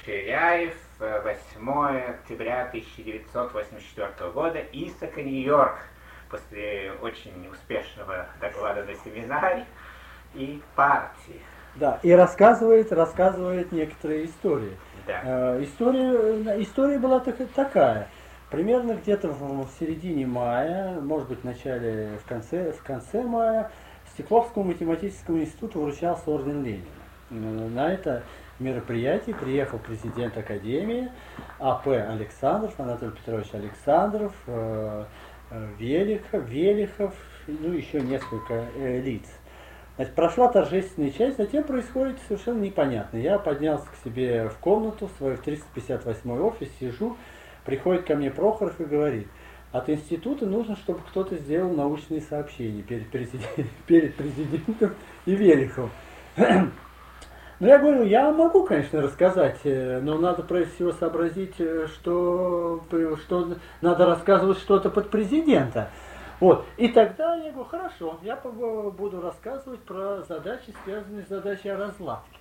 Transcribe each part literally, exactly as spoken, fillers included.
Ширяев, восьмое октября тысяча девятьсот восемьдесят четвёртого года, Исака, Нью-Йорк, после очень успешного доклада на семинаре и партии. Да, и рассказывает, рассказывает некоторые истории. Да. Э, история, история была так, такая. Примерно где-то в, в середине мая, может быть в начале, в конце, в конце мая, Стекловскому математическому институту вручался орден Ленина. На это мероприятие приехал президент Академии А П Александров, Анатолий Петрович Александров, э, Велихов, Велихов, ну еще несколько э, лиц. Значит, прошла торжественная часть, затем происходит совершенно непонятно. Я поднялся к себе в комнату, в свой в триста пятьдесят восьмой офис, сижу, приходит ко мне Прохоров и говорит: от института нужно, чтобы кто-то сделал научные сообщения перед, президент, перед президентом и Велиховым. Ну, я говорю, я могу, конечно, рассказать, но надо прежде всего сообразить, что, что надо рассказывать что-то под президента. Вот. И тогда я говорю, хорошо, я буду рассказывать про задачи, связанные с задачей о разладке.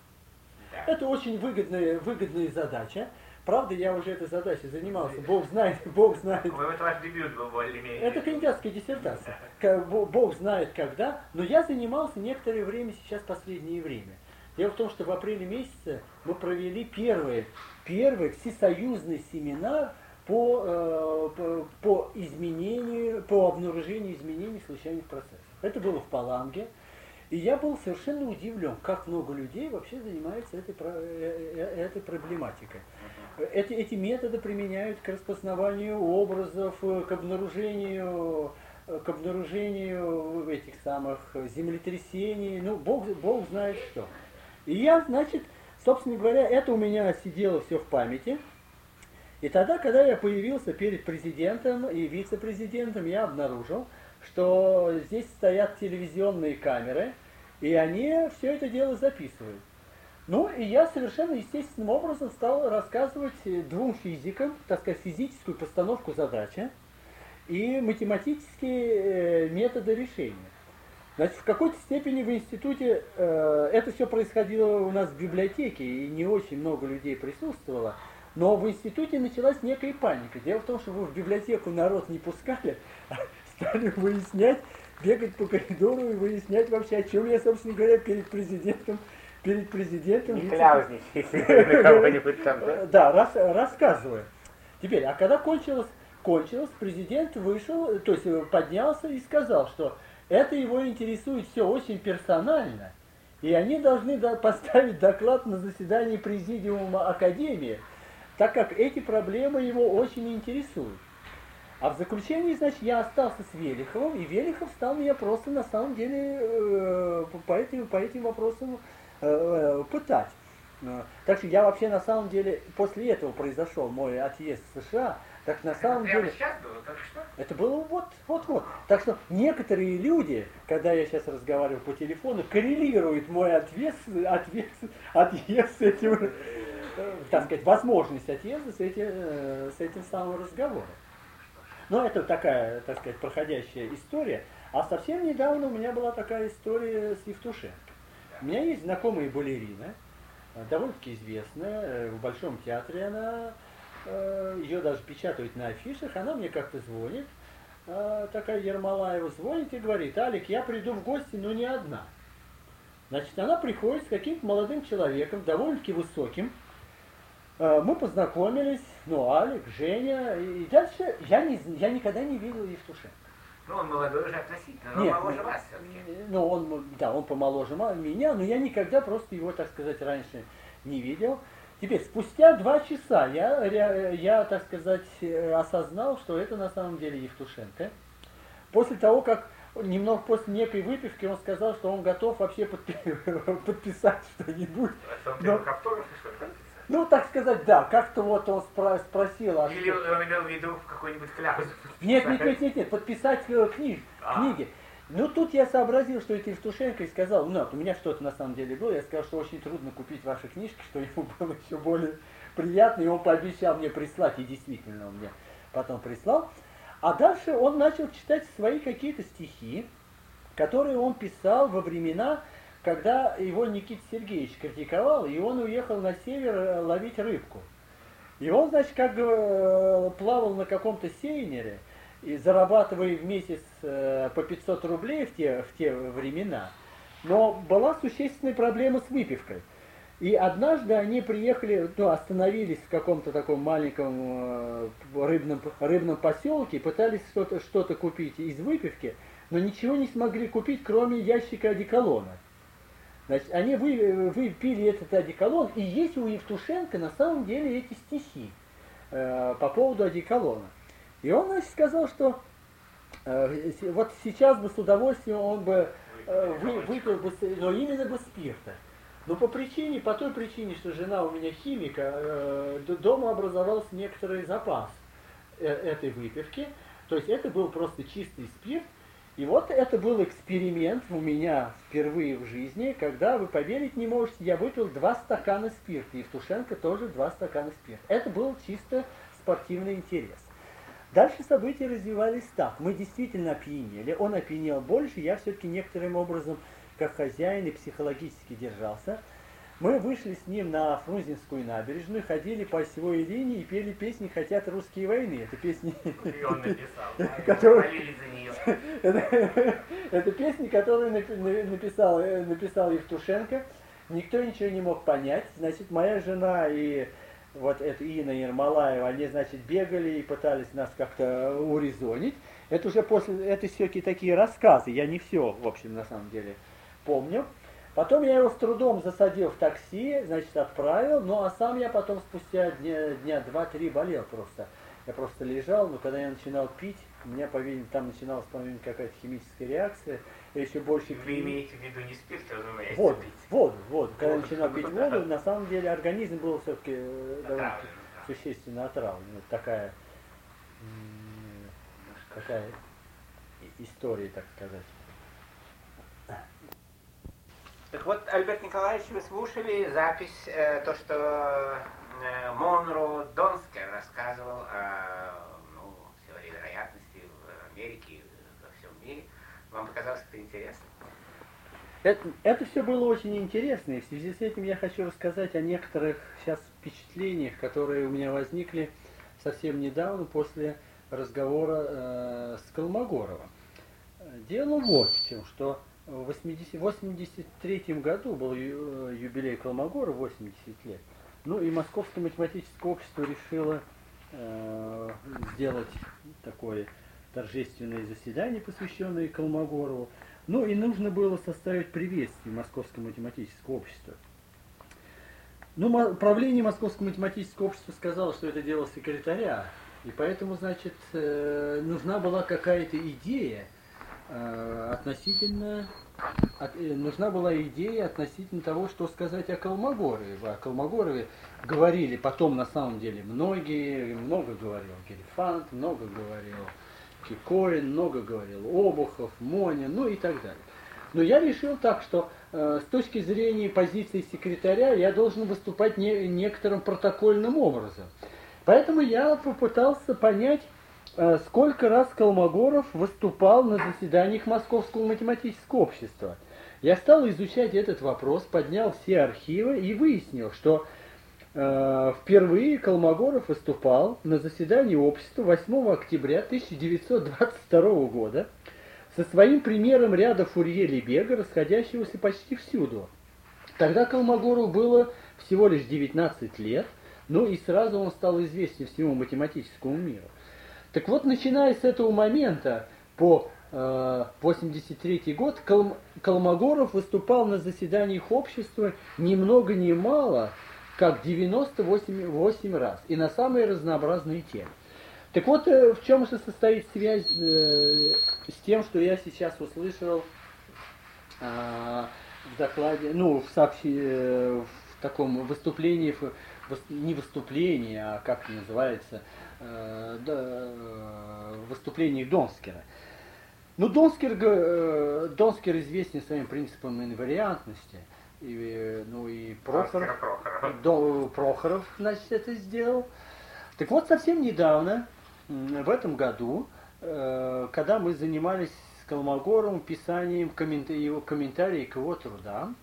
Да. Это очень выгодная, выгодная задача. Правда, я уже этой задачей занимался, Бог знает, Бог знает. Это ваш дебют был более-менее. Это кандидатская диссертация. Да. Бог знает когда, но я занимался некоторое время, сейчас последнее время. Дело в том, что в апреле месяце мы провели первый, первый всесоюзный семинар по, э, по, по изменению, по обнаружению изменений случайных процессов. Это было в Паланге. И я был совершенно удивлен, как много людей вообще занимается этой, этой проблематикой. Эти, эти методы применяют к распознаванию образов, к обнаружению, к обнаружению этих самых землетрясений, ну, Бог, Бог знает что. И я, значит, собственно говоря, это у меня сидело все в памяти. И тогда, когда я появился перед президентом и вице-президентом, я обнаружил, что здесь стоят телевизионные камеры, и они все это дело записывают. Ну, и я совершенно естественным образом стал рассказывать двум физикам, так сказать, физическую постановку задачи и математические методы решения. Значит, в какой-то степени в институте э, это все происходило у нас в библиотеке, и не очень много людей присутствовало. Но в институте началась некая паника. Дело в том, что вы в библиотеку народ не пускали, а стали выяснять, бегать по коридору и выяснять вообще, о чем я, собственно говоря, перед президентом, перед президентом... Не кляузничайте на кого-нибудь там, да? Да, рас, рассказываю. Теперь, а когда кончилось, кончилось, президент вышел, то есть поднялся и сказал, что это его интересует все очень персонально, и они должны поставить доклад на заседании президиума Академии, так как эти проблемы его очень интересуют. А в заключении, значит, я остался с Велиховым, и Велихов стал меня просто на самом деле э, по, этим, по этим вопросам э, пытать. Так что я вообще на самом деле, после этого произошел мой отъезд в США. Так на самом это деле... сейчас было, так что? Это было вот, вот, вот. Так что некоторые люди, когда я сейчас разговариваю по телефону, коррелируют мой отъезд, отъезд, отъезд с этим, так сказать, возможность отъезда с этим, с этим самым разговором. Но это такая, так сказать, проходящая история. А совсем недавно у меня была такая история с Евтушенко. У меня есть знакомая балерина, довольно-таки известная, в Большом театре она... Ее даже печатают на афишах, она мне как-то звонит, такая Ермолаева звонит и говорит: Алик, я приду в гости, но не одна. Значит, она приходит с каким-то молодым человеком, довольно-таки высоким. Мы познакомились, ну, Алик, Женя, и дальше я, не, я никогда не видел Евтушенко. Ну, он молодой уже относительно, но Нет, он моложе вас все-таки. Ну, он, да, он помоложе меня, но я никогда просто его, так сказать, раньше не видел. Теперь, спустя два часа я, я, я, так сказать, осознал, что это на самом деле Евтушенко. После того, как немного после некой выпивки он сказал, что он готов вообще подпи- подписать что-нибудь. Но, ну, так сказать, да, как-то вот он спро- спросил. А Или что... он имел в виду какой-нибудь кляус? Нет, нет, нет, нет, нет, подписать книг, а. книги. Ну, тут я сообразил, что это Евтушенко, и сказал, ну, у меня что-то на самом деле было, я сказал, что очень трудно купить ваши книжки, что ему было еще более приятно, и он пообещал мне прислать, и действительно он мне потом прислал. А дальше он начал читать свои какие-то стихи, которые он писал во времена, когда его Никита Сергеевич критиковал, и он уехал на север ловить рыбку. И он, значит, как плавал на каком-то сейнере, и зарабатывая в месяц по пятьсот рублей в те, в те времена. Но была существенная проблема с выпивкой. И однажды они приехали, ну, остановились в каком-то таком маленьком рыбном, рыбном поселке, пытались что-то, что-то купить из выпивки, но ничего не смогли купить, кроме ящика одеколона. Значит, они вы, выпили этот одеколон, и есть у Евтушенко на самом деле эти стихи э, по поводу одеколона. И он, значит, сказал, что э, вот сейчас бы с удовольствием он бы э, вы, выпил бы, но именно бы спирта. Но по причине, по той причине, что жена у меня химика, э, дома образовался некоторый запас э, этой выпивки. То есть это был просто чистый спирт. И вот это был эксперимент у меня впервые в жизни, когда, вы поверить не можете, я выпил два стакана спирта. Евтушенко тоже два стакана спирта. Это был чисто спортивный интерес. Дальше события развивались так. Мы действительно опьянели. Он опьянел больше, я все-таки некоторым образом, как хозяин, и психологически держался. Мы вышли с ним на Фрунзенскую набережную, ходили по осевой линии и пели песни «Хотят русские войны». Это песни... И он написал, которые... молились за нее. Это песни, которые написал, написал Евтушенко. Никто ничего не мог понять. Значит, моя жена и вот эта Инна Ермолаева, они, значит, бегали и пытались нас как-то урезонить. Это уже после... Это все-таки такие рассказы. Я не все, в общем, на самом деле помню. Потом я его с трудом засадил в такси, значит, отправил, ну а сам я потом спустя дня, дня два-три болел просто. Я просто лежал, но когда я начинал пить, у меня, по-видимому, там начиналась, по-видимому, какая-то химическая реакция, я еще больше... Вы имеете в виду не спирт, а вы имеете воду, пить? Воду, воду. Когда я начинал пить воду, на самом деле организм был все-таки довольно существенно отравлен. Вот такая, такая история, так сказать. Так вот, Альберт Николаевич, вы слушали запись, э, то, что э, Монро Донскер рассказывал о ну, теории вероятности в Америке и во всем мире. Вам показалось это интересно? Это, это все было очень интересно, и в связи с этим я хочу рассказать о некоторых сейчас впечатлениях, которые у меня возникли совсем недавно после разговора э, с Колмогоровым. Дело вот в чем, что в восемьдесят третьем году был юбилей Колмогорова, восемьдесят лет. Ну и Московское математическое общество решило э, сделать такое торжественное заседание, посвященное Колмогорову. Ну и нужно было составить приветствие Московского математического общества. Ну, правление Московского математического общества сказало, что это дело секретаря, и поэтому, значит, э, нужна была какая-то идея, относительно от, нужна была идея относительно того, что сказать о Колмогорове. О Колмогорове говорили потом на самом деле многие, много говорил Герифант, много говорил Кикорин, много говорил Обухов, Монин, ну и так далее. Но я решил так, что э, с точки зрения позиции секретаря я должен выступать не, некоторым протокольным образом. Поэтому я попытался понять, сколько раз Колмогоров выступал на заседаниях Московского математического общества. Я стал изучать этот вопрос, поднял все архивы и выяснил, что э, впервые Колмогоров выступал на заседании общества восьмого октября тысяча девятьсот двадцать второго года со своим примером ряда Фурье-Лебега, расходящегося почти всюду. Тогда Колмогорову было всего лишь девятнадцать лет, ну и сразу он стал известен всему математическому миру. Так вот, начиная с этого момента по э, восемьдесят третий год, Кол, Колмогоров выступал на заседаниях общества ни много ни мало, как девяносто восемь раз, и на самые разнообразные темы. Так вот, э, в чем же состоит связь э, с тем, что я сейчас услышал э, в докладе, ну, в, сообщи, э, в таком выступлении, в, не выступлении, а как это называется, выступлениях Донскера. Ну, Донскер, Донскер известен своим принципом инвариантности. И, ну и Прохоров, Прохоров. Прохоров, значит, это сделал. Так вот, совсем недавно, в этом году, когда мы занимались с Колмогоровым писанием коммента- его комментариев к его трудам,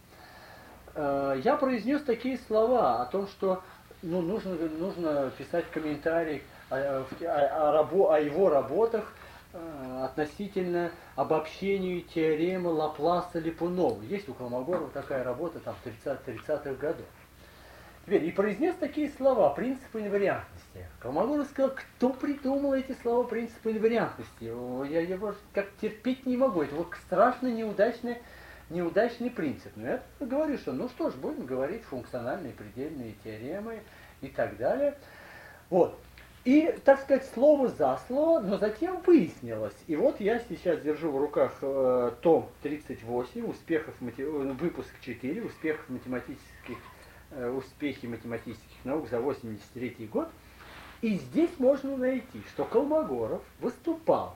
э, я произнес такие слова о том, что ну, нужно, нужно писать комментарий о, о, о, рабо, о его работах э, относительно обобщению теоремы Лапласа-Липунова. Есть у Колмогорова такая работа там тридцатых годов. Теперь, и произнес такие слова: принципы инвариантности. Колмогоров сказал, кто придумал эти слова принципы инвариантности? Я его как терпеть не могу. Это вот страшно неудачный, неудачный принцип. Но я говорю, что ну что ж, будем говорить функциональные предельные теоремы и так далее. Вот. И, так сказать, слово за слово, но затем выяснилось. И вот я сейчас держу в руках э, том тридцать восемь, успехов, выпуск четыре, успехов математических успехи математических наук за восемьдесят третий год. И здесь можно найти, что Колмогоров выступал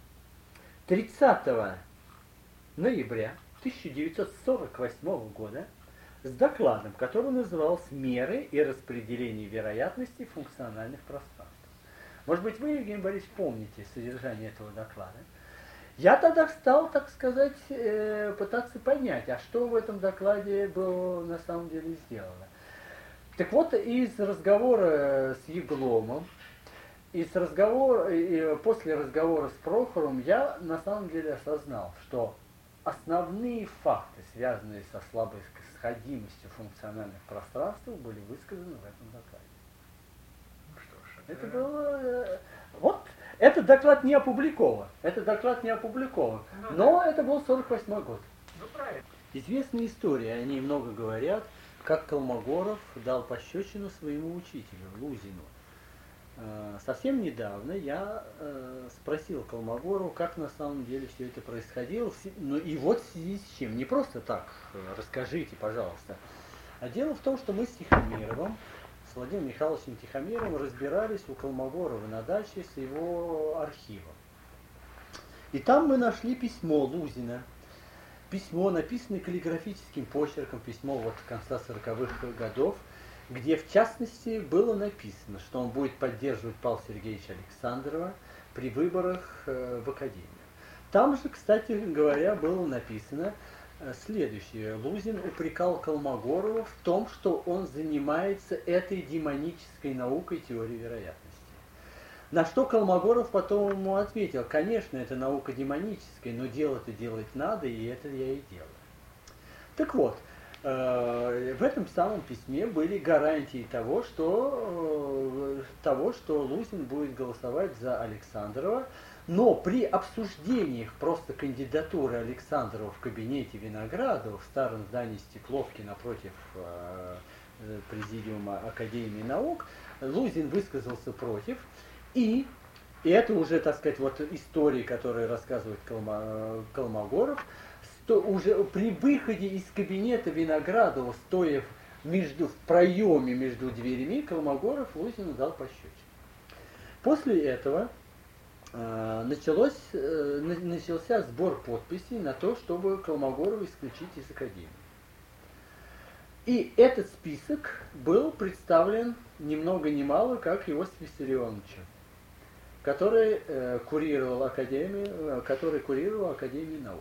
тридцатого ноября тысяча девятьсот сорок восьмого года с докладом, который назывался «Меры и распределение вероятности функциональных пространств». Может быть, вы, Евгений Борисович, помните содержание этого доклада? Я тогда стал, так сказать, пытаться понять, а что в этом докладе было на самом деле сделано. Так вот, из разговора с Егломом, из разговора, после разговора с Прохоровым, я на самом деле осознал, что основные факты, связанные со слабой сходимостью функциональных пространств, были высказаны в этом докладе. Ну что ж, это, это было... Вот. Этот доклад не опубликован. Этот доклад не опубликован. Ну, но да. Это был сорок восьмой год. Ну, правильно. Известные истории, они много говорят, как Колмогоров дал пощечину своему учителю, Лузину. Совсем недавно я спросил Колмогорова, как на самом деле все это происходило. Ну и вот в связи с чем. Не просто так, расскажите, пожалуйста. А дело в том, что мы с Тихомировым, с Владимиром Михайловичем Тихомировым, разбирались у Колмогорова на даче с его архивом. И там мы нашли письмо Лузина. Письмо, написанное каллиграфическим почерком, письмо вот конца сороковых годов, где в частности было написано, что он будет поддерживать Павла Сергеевича Александрова при выборах в Академию. Там же, кстати говоря, было написано следующее. Лузин упрекал Колмогорова в том, что он занимается этой демонической наукой теории вероятности. На что Колмогоров потом ему ответил: конечно, это наука демоническая, но дело-то делать надо, и это я и делаю. Так вот, э, в этом самом письме были гарантии того, что, э, того, что Лузин будет голосовать за Александрова, но при обсуждениях просто кандидатуры Александрова в кабинете Виноградова в старом здании Стекловки напротив э, президиума Академии наук, Лузин высказался против. И, и это уже, так сказать, вот истории, которые рассказывает Колмо, Колмогоров, сто, уже при выходе из кабинета Виноградова, стоя между, в проеме между дверями, Колмогоров Лузину дал пощечину. После этого э, началось, э, начался сбор подписей на то, чтобы Колмогорова исключить из Академии. И этот список был представлен ни много ни мало, как Иосиф Виссарионовичем, который э, курировал Академию, э, который курировал Академию наук.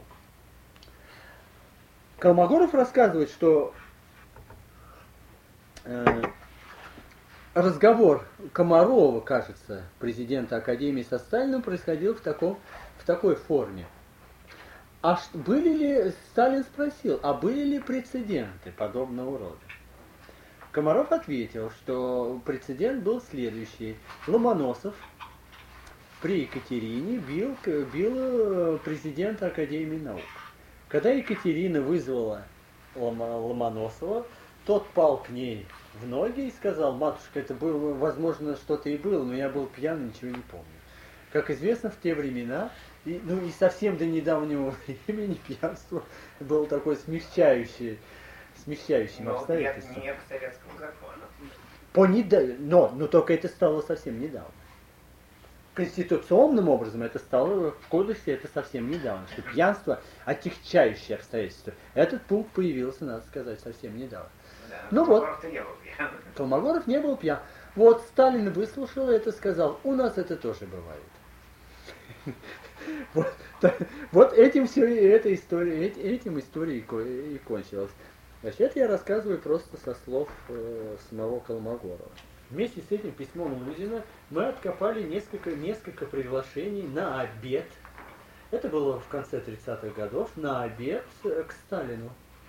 Колмогоров рассказывает, что э, разговор Комарова, кажется, президента Академии со Сталиным, происходил в, таком, в такой форме. А были ли, Сталин спросил, а были ли прецеденты подобного рода? Комаров ответил, что прецедент был следующий. Ломоносов при Екатерине бил, бил президента Академии наук. Когда Екатерина вызвала Ломоносова, тот пал к ней в ноги и сказал: матушка, это было, возможно, что-то и было, но я был пьян, ничего не помню. Как известно, в те времена, и, ну и совсем до недавнего времени, пьянство было такое смягчающее, смягчающим но обстоятельством. Нет, нет советского закона. По недав... но, но только это стало совсем недавно. Конституционным образом это стало в кодексе, это совсем недавно, что пьянство отягчающее обстоятельство. Этот пункт появился, надо сказать, совсем недавно. Да, ну вот, не был пьян. Колмогоров не был пьян. Вот Сталин выслушал это, сказал: у нас это тоже бывает. Вот. Вот этим все и эта история, этим история и кончилась. Значит, я рассказываю просто со слов э, самого Колмогорова. Вместе с этим письмом Лузина мы откопали несколько, несколько приглашений на обед. Это было в конце тридцатых годов, на обед к Сталину.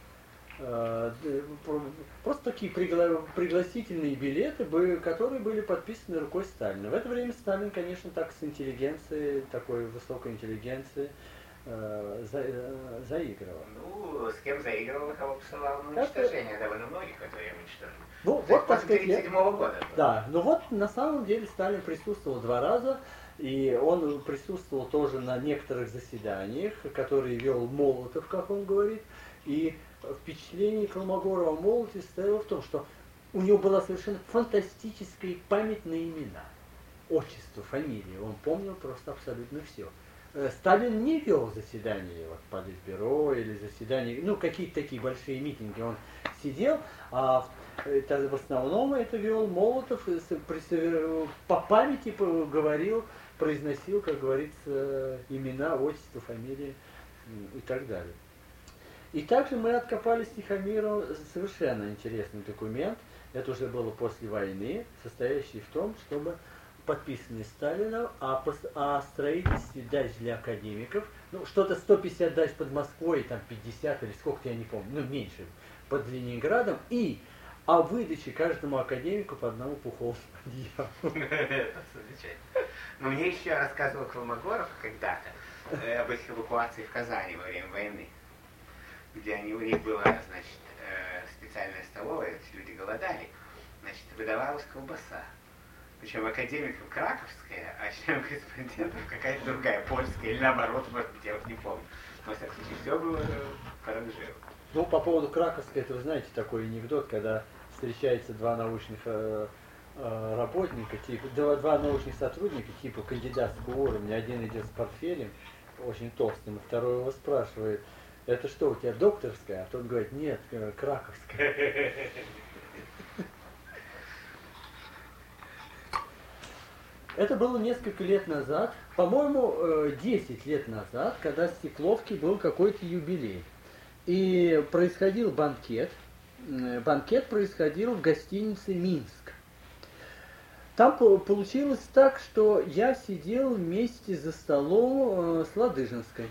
Просто такие пригла- пригласительные билеты, которые были подписаны рукой Сталина. В это время Сталин, конечно, так с интеллигенцией, такой высокой интеллигенцией, э, за, э, заигрывал. Ну, с кем заигрывал, кого посылал на уничтожение, это... довольно многих, которые уничтожили. Ну, вот, так сказать, тридцать седьмого года. Да, ну вот на самом деле Сталин присутствовал два раза, и он присутствовал тоже на некоторых заседаниях, которые вел Молотов, как он говорит, и впечатление Колмогорова о Молотове состояло в том, что у него была совершенно фантастическая память на имена, отчество, фамилии, он помнил просто абсолютно все. Сталин не вел заседания вот, Политбюро или заседания, ну какие-то такие большие митинги, он сидел, а это, в основном это вел Молотов, по памяти говорил, произносил, как говорится, имена, отчество, фамилии и так далее. И также мы откопали с Тихомиром совершенно интересный документ, это уже было после войны, состоящий в том, чтобы подписанный Сталином о, о строительстве дач для академиков, ну что-то сто пятьдесят дач под Москвой, там пятьдесят или сколько-то я не помню, ну меньше, под Ленинградом, и о выдаче каждому академику по одному пуховому одеялу. Это замечательно. Но мне еще рассказывал Колмогоров когда-то об их эвакуации в Казани во время войны, где они, у них была, значит, специальная столовая, люди голодали, значит, выдавалась колбаса. Причем академиков краковская, а членов корреспондентов какая-то другая, польская, или наоборот, может быть, я вот не помню. Но, во всяком случае, все было по ранжиру. Ну, по поводу краковской, это вы знаете такой анекдот, когда встречаются два научных э, э, работника, типа, два, два научных сотрудника, типа кандидатского уровня, один идет с портфелем, очень толстым, а второй его спрашивает, это что, у тебя докторская? А тот говорит, нет, краковская. Это было несколько лет назад, по-моему, десять лет назад, когда в Стекловке был какой-то юбилей. И происходил банкет. Банкет происходил в гостинице «Минск». Там получилось так, что я сидел вместе за столом с Ладыжинской.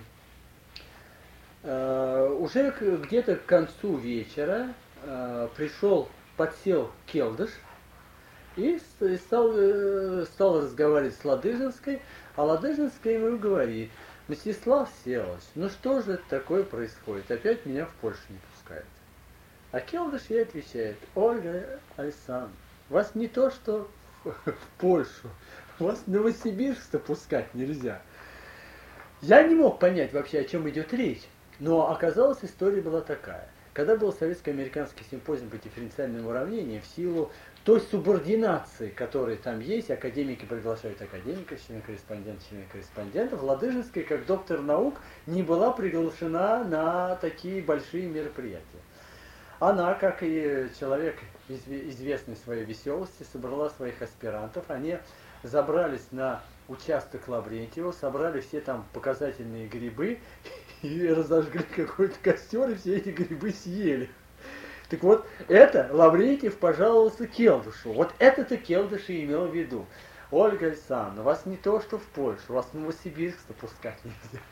Уже где-то к концу вечера пришел, подсел Келдыш и стал, стал разговаривать с Ладыжинской, а Ладыжинская ему говорит, Мстислав Всеволодович, ну что же это такое происходит? Опять меня в Польшу не пускают. А Келдыш ей отвечает, Ольга Александровна, вас не то что в Польшу, вас в Новосибирск-то пускать нельзя. Я не мог понять вообще, о чем идет речь, но оказалось, история была такая. Когда был советско-американский симпозиум по дифференциальным уравнениям, в силу той субординации, которая там есть, академики приглашают академиков, член-корреспондент, член-корреспондентов, Ладыжинская, как доктор наук, не была приглашена на такие большие мероприятия. Она, как и человек, известный своей веселости, собрала своих аспирантов, они забрались на участок Лаврентьева, собрали все там показательные грибы и разожгли какой-то костер, и все эти грибы съели. Так вот, это Лаврентьев пожаловался Келдышу. Вот это-то Келдыш и имел в виду. Ольга Александровна, вас не то, что в Польшу, вас в Новосибирск пускать нельзя.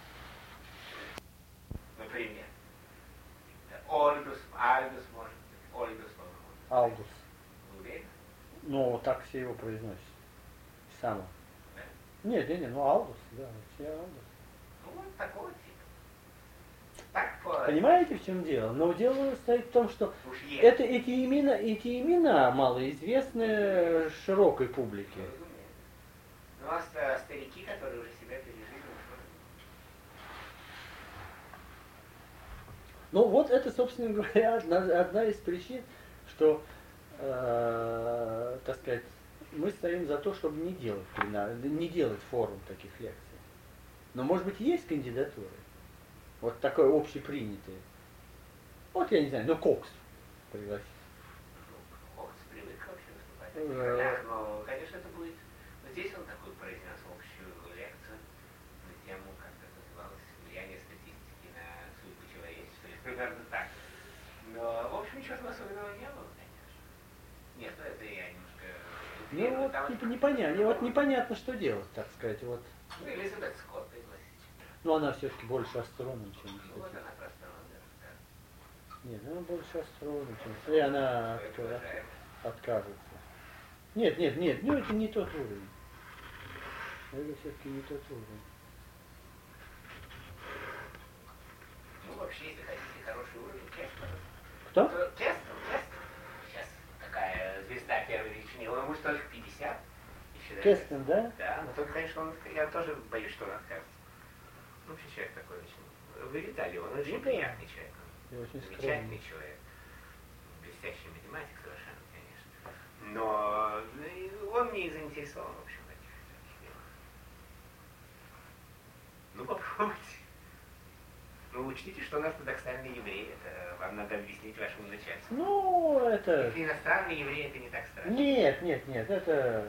Например. Ольгус, Альдус, может быть. Ольгус, Алдус. Уверен? Ну, так все его произносят. Само. Да? Нет, нет, нет, ну Алдус, да, все Алдус. Ну, вот такого типа. Так, по... Понимаете, в чем дело? Но дело стоит в том, что это, эти, имена, эти имена малоизвестны широкой публике. У нас старики, которые уже себя пережили. Ну вот это, собственно говоря, одна, одна из причин, что, э, так сказать, мы стоим за то, чтобы не делать, не делать форум таких лекций. Но, может быть, есть кандидатуры? Вот такое общепринятое. Вот я не знаю, ну Кокс пригласить. Кокс привык вообще выступать в таких ролях, но, конечно, это будет... Но здесь он такой произнес общую лекцию на тему, как это примерно так. Но, в общем, ничего особенного не было, конечно. Нет, ну это я немножко... Ну вот там типа, непонятно, вот непонятно, что делать, так сказать. Вот. Ну, Элизабет Скотт пригласить. Но она все-таки больше астроном, чем Ну, кстати. вот она просто да. Нет, она больше астроном, чем. И она отка... откажется. Нет, нет, нет, ну это не тот уровень. Это все-таки не тот уровень. Ну, вообще, если хотите хороший уровень, Кестер. Кто? Кестер, Кестер. Сейчас такая звезда первой величины. Он может только пятьдесят. Кестер, да? Да, но только, конечно, он, я тоже боюсь, что он откажется. Ну, вообще человек такой очень... Вы видали, он очень Ну, приятный человек. И очень Замечательный скромный. человек. Блестящий математик совершенно, конечно. Но ну, он не заинтересован, в общем, в этих, этих делах. Ну, попробуйте. Ну, учтите, что он ортодоксальный еврей. Это вам надо объяснить вашему начальству. Ну, это... Если иностранный еврей, это не так страшно. Нет, нет, нет, это...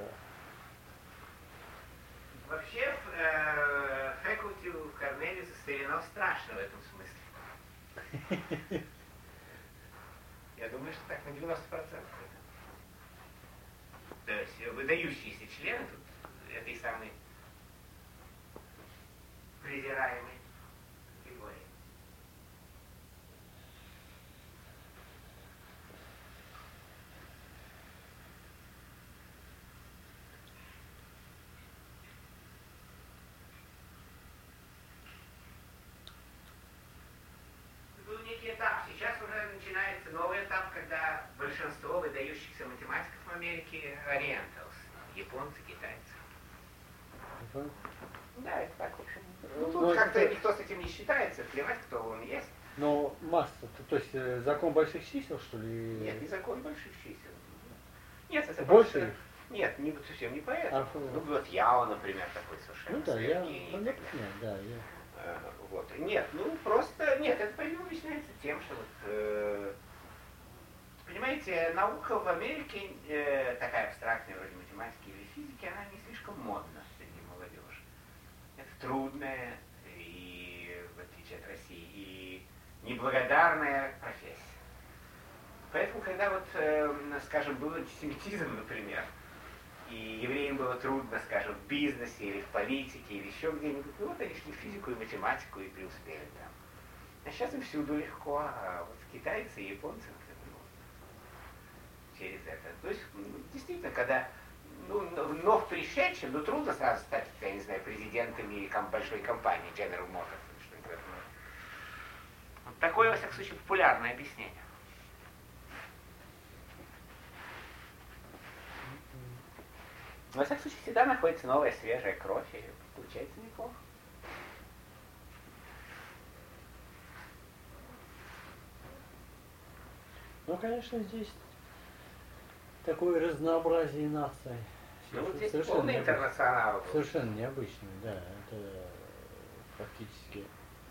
Вообще, э, факульти в Корнелиуса Старинов страшно в этом смысле. Я думаю, что так на девяносто процентов. То есть выдающиеся члены тут этой самой презираемой категории. Был некий этап. Сейчас уже начинается новый этап, когда большинство выдающихся математиков в Америке ориенталс. Японцы, китайцы. Угу. Да, это так, в общем. Ну, Ну, тут ну, как-то это... никто с этим не считается, плевать, кто он есть. Но масса, то есть э, закон больших чисел, что ли? Нет, не закон больших чисел. Нет, это Больше просто... их? Нет, не, совсем не поэтому. А, ну, вот Яо, например, такой совершенно. Ну да, я, сверхгений ну, и так далее. нет, да, я. Э, вот. Нет, ну просто, нет, это, по-видимому, объясняется тем, что вот, э, понимаете, наука в Америке, э, такая абстрактная, вроде математики или физики, она не слишком модна среди молодежи. Это трудная, и, в отличие от России, и неблагодарная профессия. Поэтому, когда вот, э, скажем, был антисемитизм, например, и евреям было трудно, скажем, в бизнесе или в политике или еще где-нибудь, ну вот они шли в физику и математику и преуспели там. А сейчас им всюду легко, а вот китайцы и японцы ну, через это. То есть, действительно, когда ну, вновь пришедшим, ну трудно сразу стать, я не знаю, президентами ком- большой компании General Motors или что-нибудь в этом роде. Вот такое, во всяком случае, популярное объяснение. Во всяком случае, всегда находится новая свежая кровь, и получается неплохо. Ну, конечно, здесь такое разнообразие наций. Ну, вот здесь совершенно полный необычный. интернационал. Совершенно необычный, да. Это практически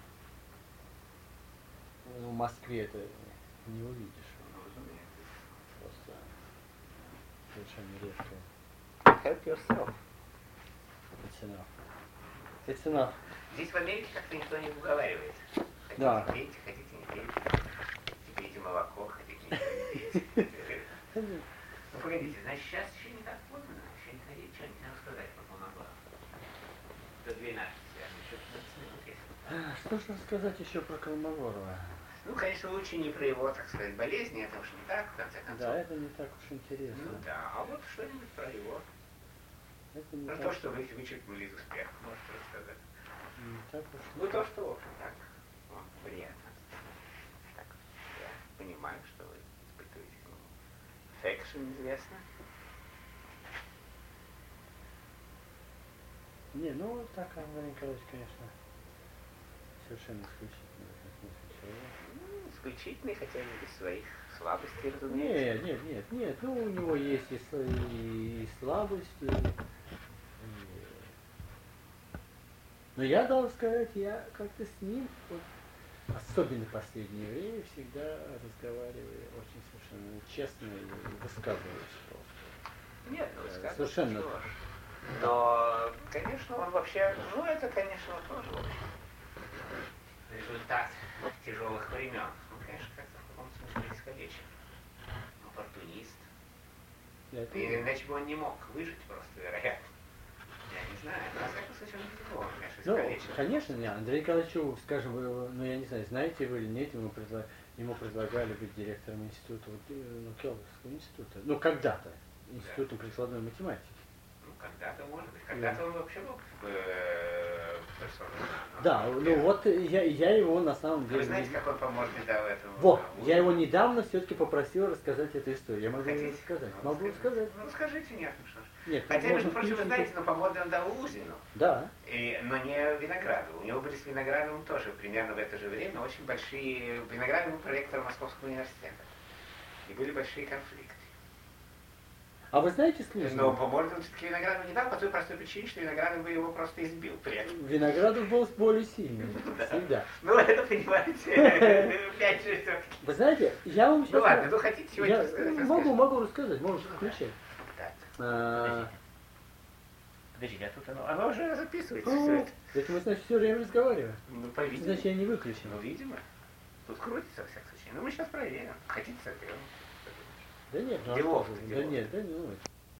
ну, в Москве это не увидишь. Просто совершенно редко. Help yourself. It's enough. It's enough. Здесь в Америке как-то никто не уговаривает. Хотите Да. пейте, хотите не пейте. Хотите пейте молоко, хотите ничего не пейте. Ну погодите, значит сейчас еще не так поздно, еще не хотите что-нибудь нам сказать по поводу до двенадцати, еще пятнадцать минут есть. Что же рассказать еще про Колмогорова? Ну, конечно, лучше не про его, так сказать, болезни, это уж не так, в конце концов. Да, это не так уж интересно. Ну да, а вот что-нибудь про его. Это не Ну, так, то, что вы вычеркнули из успеха, можете рассказать. не так уж. Ну, то, что, в общем, так, о, приятно. Так, я понимаю, что вы испытываете к нему. Фэкшн известно. Не, ну так, Андрей Николаевич, конечно, совершенно исключительно в этом смысле человек. Ну, исключительный, хотя и без своих слабостей, Нет, разумеется. нет, нет, нет, ну у него есть и, с- и слабости. и- Но я должен сказать, я как-то с ним, вот, особенно в последнее время, всегда разговариваю очень совершенно честно и высказываюсь просто. Нет, ну, Э, высказывать совершенно. ничего. Но, конечно, он вообще, ну, это, конечно, тоже, в общем, результат тяжелых времен. Ну, конечно, как-то в каком смысле искалечен. Оппортунист. Это... И иначе бы он не мог выжить просто, вероятно. Я не знаю, но, во всяком случае, он не такого, конечно, Ну, искалечен. конечно, не. Андрей Николаевичу, скажем, вы, ну, я не знаю, знаете вы или нет, ему, предлаг... ему предлагали быть директором института, вот, ну, Келлогского института. Ну, когда-то. Института Да. прикладной математики. Ну, когда-то, может быть. Когда-то он вообще был как бы э, персоной. Да, ну вот я, я его на самом деле... Вы знаете, как он поможет дал этому? Вот, я его недавно все-таки попросил рассказать эту историю. Я могу Хотите? ее рассказать. Ну, могу скажите. рассказать. Ну, скажите, нет, ну что ж. Нет, Хотя, можно между прочим, вы включить- знаете, но помоды он дал Лузину. Да. И, но не Винограду. У него были с Виноградовым тоже примерно в это же время очень большие... Виноградов был проректором Московского университета. И были большие конфликты. А вы знаете случай? Но по морде он все-таки Виноградову не дал по той простой причине, что Виноградов бы его просто избил при этом. Виноградов был более сильным. Всегда. Ну, это, понимаете, опять же все-таки. Вы знаете, я вам сейчас... Ну ладно, ну хотите сегодня я рассказать? могу, расскажите. могу рассказать, можешь включать. Так, А, подождите, а тут оно, оно уже записывается ну, все это. это мы, значит, все время разговариваем. Ну, по-видимому. Значит, я не выключен. Ну, видимо. Тут крутится, во всяком случае. Ну, мы сейчас проверим. Хотите, сотрем. Да нет, ну, а Делов-то, что вы? Да делов. нет, да ну,